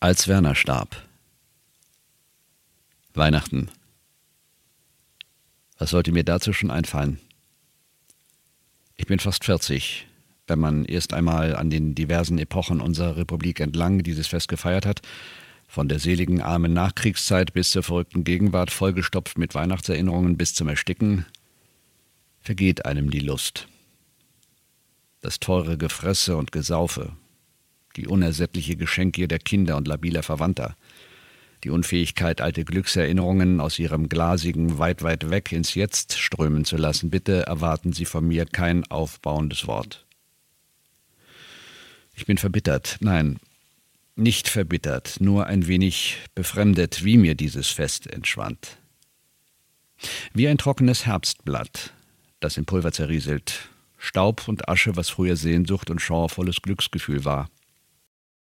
Als Werner starb. Weihnachten. Was sollte mir dazu schon einfallen? Ich bin fast 40. Wenn man erst einmal an den diversen Epochen unserer Republik entlang dieses Fest gefeiert hat, von der seligen, armen Nachkriegszeit bis zur verrückten Gegenwart, vollgestopft mit Weihnachtserinnerungen bis zum Ersticken, vergeht einem die Lust. Das teure Gefresse und Gesaufe, die unersättliche Geschenkgier der Kinder und labiler Verwandter, die Unfähigkeit, alte Glückserinnerungen aus ihrem glasigen weit, weit weg ins Jetzt strömen zu lassen. Bitte erwarten Sie von mir kein aufbauendes Wort. Ich bin verbittert, nein, nicht verbittert, nur ein wenig befremdet, wie mir dieses Fest entschwand. Wie ein trockenes Herbstblatt, das im Pulver zerrieselt, Staub und Asche, was früher Sehnsucht und schauervolles Glücksgefühl war.